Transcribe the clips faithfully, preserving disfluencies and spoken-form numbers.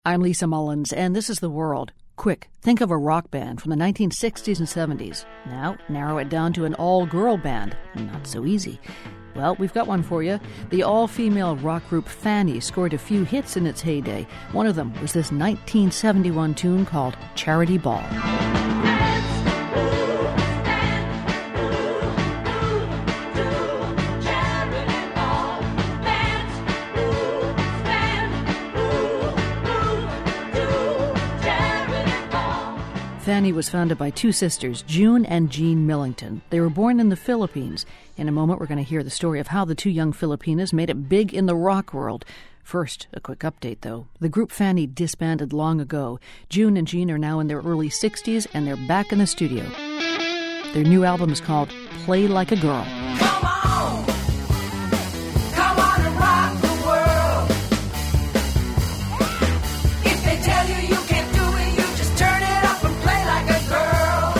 I'm Lisa Mullins, and this is The World. Quick, think of a rock band from the nineteen sixties and seventies. Now, narrow it down to an all-girl band. Not so easy. Well, we've got one for you. The all-female rock group Fanny scored a few hits in its heyday. One of them was this nineteen seventy-one tune called Charity Ball. Fanny was founded by two sisters, June and Jean Millington. They were born in the Philippines. In a moment, we're going to hear the story of how the two young Filipinas made it big in the rock world. First, a quick update, though. The group Fanny disbanded long ago. June and Jean are now in their early sixties, and they're back in the studio. Their new album is called Play Like a Girl. Come on! Come on and rock the world! If they tell you you can't do it, you just turn it up and play like a girl.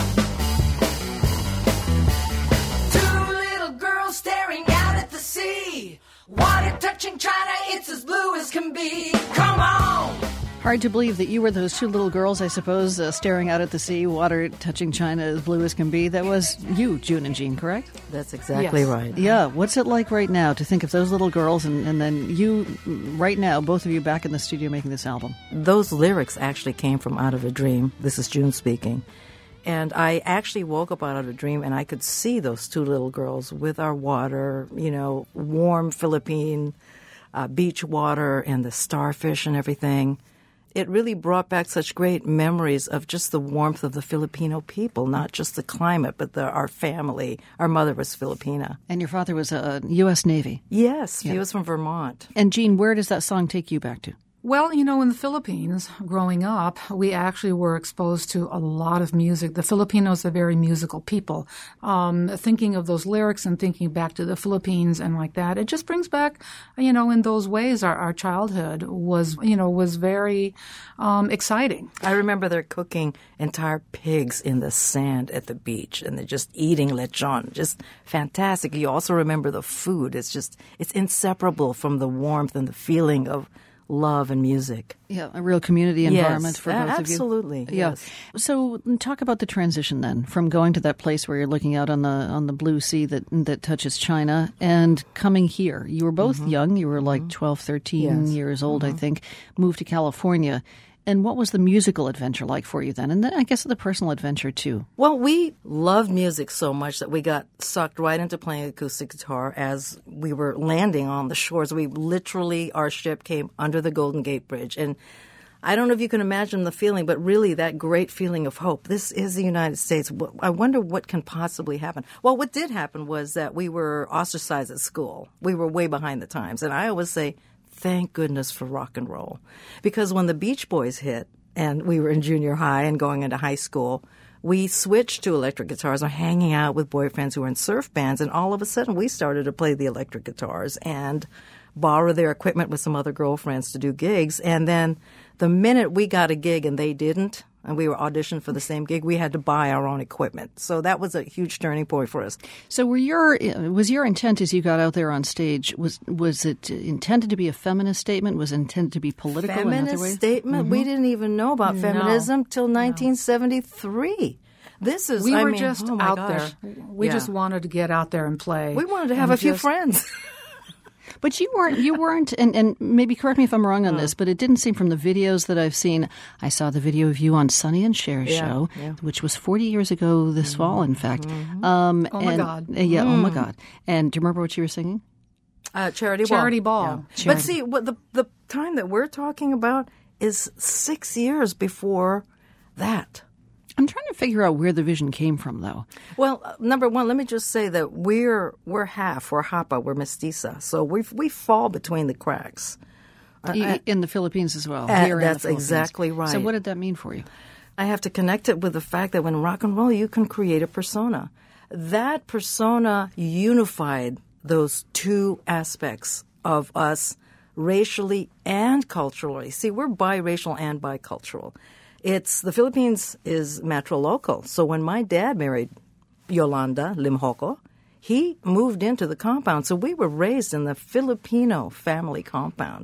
Two little girls staring out at the sea. Water touching China, it's as blue as can be. Come on! Hard to believe that you were those two little girls, I suppose, uh, staring out at the sea, water touching China as blue as can be. That was you, June and Jean, correct? That's exactly yes. right. Yeah. What's it like right now to think of those little girls and, and then you, right now, both of you back in the studio making this album? Those lyrics actually came from Out of a Dream. This is June speaking. And I actually woke up out of a dream and I could see those two little girls with our water, you know, warm Philippine uh, beach water and the starfish and everything. It really brought back such great memories of just the warmth of the Filipino people, not just the climate, but the, our family. Our mother was Filipina. And your father was a U S Navy. Yes, yeah. He was from Vermont. And Jean, where does that song take you back to? Well, you know, in the Philippines, growing up, we actually were exposed to a lot of music. The Filipinos are very musical people. Um, thinking of those lyrics and thinking back to the Philippines and like that, it just brings back, you know, in those ways, our, our childhood was, you know, was very um, exciting. I remember they're cooking entire pigs in the sand at the beach, and they're just eating lechon. Just fantastic. You also remember the food. It's just, it's inseparable from the warmth and the feeling of love and music. Yeah, a real community environment yes, for both absolutely, of you. Absolutely. Yeah. Yes. So talk about the transition then from going to that place where you're looking out on the on the blue sea that that touches China and coming here. You were both mm-hmm. young. You were like mm-hmm. twelve, thirteen yes. years old, mm-hmm. I think. Moved to California. And what was the musical adventure like for you then? And then I guess the personal adventure too. Well, we loved music so much that we got sucked right into playing acoustic guitar as we were landing on the shores. We literally, our ship came under the Golden Gate Bridge. And I don't know if you can imagine the feeling, but really that great feeling of hope. This is the United States. I wonder what can possibly happen. Well, what did happen was that we were ostracized at school. We were way behind the times. And I always say, thank goodness for rock and roll. Because when the Beach Boys hit, and we were in junior high and going into high school, we switched to electric guitars and hanging out with boyfriends who were in surf bands. And all of a sudden, we started to play the electric guitars and borrow their equipment with some other girlfriends to do gigs. And then the minute we got a gig and they didn't, and we were auditioned for the same gig, we had to buy our own equipment. So that was a huge turning point for us. So were your was your intent as you got out there on stage, was was it intended to be a feminist statement? Was it intended to be political feminist in other ways? statement? Mm-hmm. We didn't even know about No. feminism till nineteen seventy-three. This is, We I were mean, just oh my out gosh. there. We Yeah. just wanted to get out there and play. We wanted to have And a few just- friends. But you weren't, you weren't, and, and maybe correct me if I'm wrong on this, but it didn't seem from the videos that I've seen. I saw the video of you on Sonny and Cher's Yeah, show, yeah. which was forty years ago this fall, in fact. Mm-hmm. Um, Oh, my and- God. uh, yeah, oh my God. And do you remember what you were singing? Uh, charity ball. Charity ball. Yeah. Charity. But see, what the the time that we're talking about is six years before that. I'm trying to figure out where the vision came from, though. Well, uh, number one, let me just say that we're we're half, we're Hapa, we're mestiza, so we we fall between the cracks. Uh, I- I, in the Philippines as well. Uh, here in the that's Philippines. exactly right. So what did that mean for you? I have to connect it with the fact that when rock and roll, you can create a persona. That persona unified those two aspects of us racially and culturally. See, we're biracial and bicultural. It's the Philippines is matrilocal. So when my dad married Yolanda Limhoco, he moved into the compound. So we were raised in the Filipino family compound.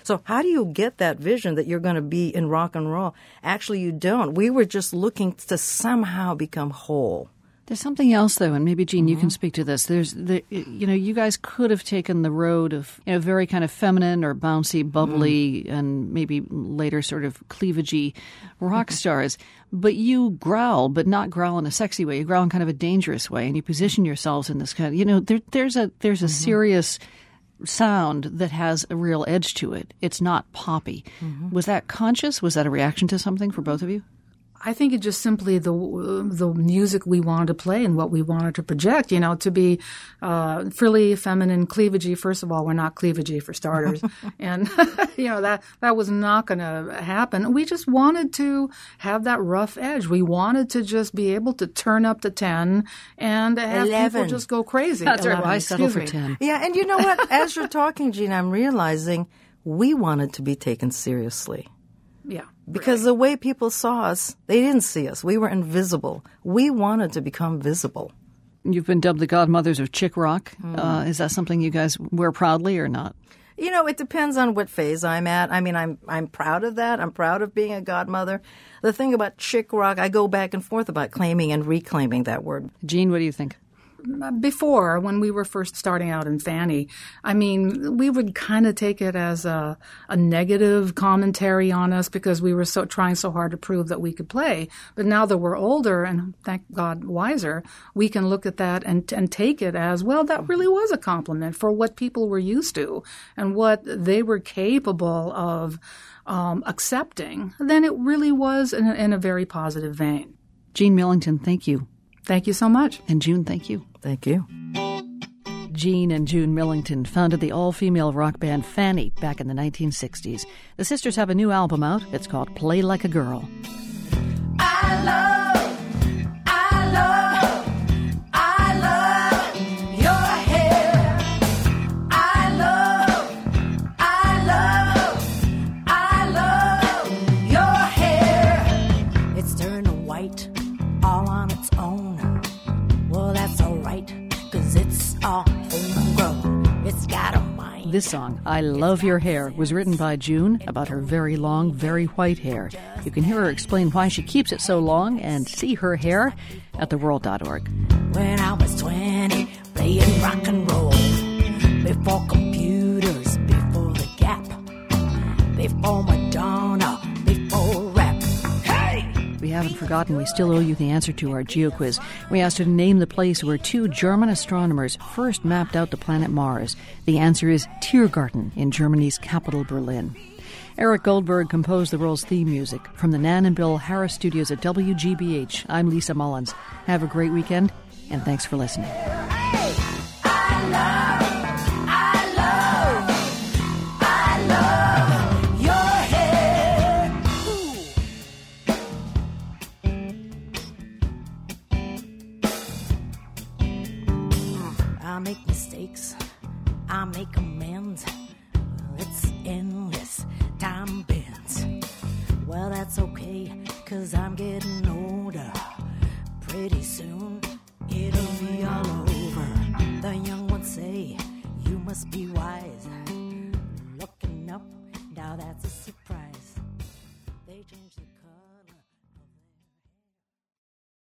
So how do you get that vision that you're going to be in rock and roll? Actually, you don't. We were just looking to somehow become whole. There's something else, though, and maybe, Jean, Mm-hmm. you can speak to this. There's, the, you know, you guys could have taken the road of, you know, very kind of feminine or bouncy, bubbly, mm. and maybe later sort of cleavagey rock stars. But you growl, but not growl in a sexy way. You growl in kind of a dangerous way, and you position yourselves in this kind of, you know, there, there's a there's a mm-hmm. serious sound that has a real edge to it. It's not poppy. Mm-hmm. Was that conscious? Was that a reaction to something for both of you? I think it's just simply the the music we wanted to play and what we wanted to project, you know, to be uh, frilly, feminine, cleavagey. First of all, we're not cleavagey for starters. And, you know, that, that was not going to happen. We just wanted to have that rough edge. We wanted to just be able to turn up to ten and have eleven. People just go crazy. That's eleven, right. I settle for me. ten. Yeah, and you know what? As you're talking, Jean, I'm realizing we wanted to be taken seriously. Yeah. Because really. the way people saw us, they didn't see us. We were invisible. We wanted to become visible. You've been dubbed the godmothers of chick rock. Mm. Uh, is that something you guys wear proudly or not? You know, it depends on what phase I'm at. I mean, I'm I'm proud of that. I'm proud of being a godmother. The thing about chick rock, I go back and forth about claiming and reclaiming that word. Jean, what do you think? Before, when we were first starting out in Fanny, I mean, we would kind of take it as a, a negative commentary on us because we were so trying so hard to prove that we could play. But now that we're older and, thank God, wiser, we can look at that and and take it as, well, that really was a compliment for what people were used to and what they were capable of um, accepting. Then it really was in a, in a very positive vein. Jean Millington, thank you. Thank you so much. And June, thank you. Thank you. Jean and June Millington founded the all-female rock band Fanny back in the nineteen sixties. The sisters have a new album out. It's called Play Like a Girl. I love, I love, I love your hair. I love, I love, I love your hair. It's turning white all on its own. Well, that's all right, 'cause it's all homegrown. It's got a mind. This song, I Love Your Hair, was written by June about her very long, very white hair. You can hear her explain why she keeps it so long and see her hair at the world dot org. When I was twenty, playing rock and roll, before computers, before the Gap, before Madonna, before rap. Hey! We haven't forgotten. We still owe you the answer to our Geo quiz. We asked her to name the place where two German astronomers first mapped out the planet Mars. The answer is Tiergarten in Germany's capital, Berlin. Eric Goldberg composed the role's theme music. From the Nan and Bill Harris studios at W G B H, I'm Lisa Mullins. Have a great weekend, and thanks for listening. Hey! I love, I love, I love your hair. I make mistakes, I make amends. Well, it's endless, time bends. Well, that's okay, 'cause I'm